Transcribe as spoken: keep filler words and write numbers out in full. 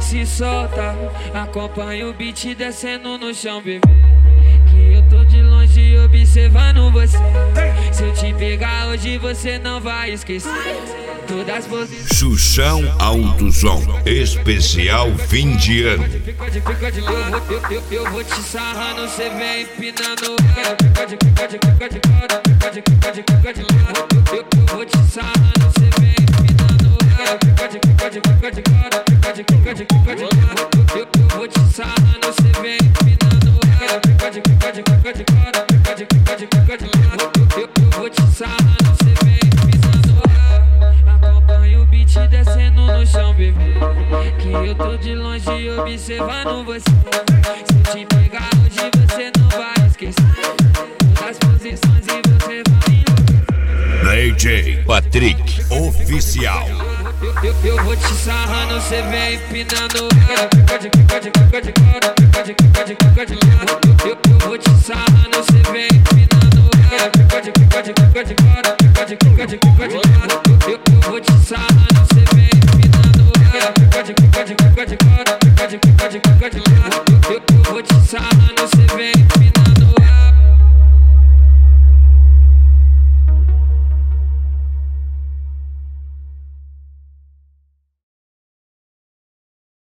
se solta. Acompanha o beat descendo no chão, bebê. Que eu tô de longe observando você. Se eu te pegar hoje você não vai esquecer todas as posições. Xuxão Alto Som, especial fim de ano. Fica de, fica de, eu vou, eu, eu, eu vou te sarrando, cê vem empinando. Fica de, fica de, fica de, fica de, fica de, fica de, eu, eu, eu vou te sarrando, cê vem empinando. Fica de, fica de, fica de, fica de, fica de, fica de, eu, eu, eu vou te sarrando, cê vem empinando. Fica de, fica de, fica de, fica de, fica de, fica de, eu, eu, eu vou te sarrando, cê vem empinando. Acompanha o beat descendo no chão, bebê. Que eu tô de longe observando você. Se eu te pegar hoje você não vai esquecer das posições e você vai D J Patrick Oficial. Eu, eu, eu vou te sarrando, cê vem empinando. Fica de, fica de, fica de, fica de, fica de, fica de, eu, eu, eu vou te sarrando, cê vem empinando. Fica de, fica de, fica de, fica de, fica de, fica de, eu, eu, eu vou te sarrando.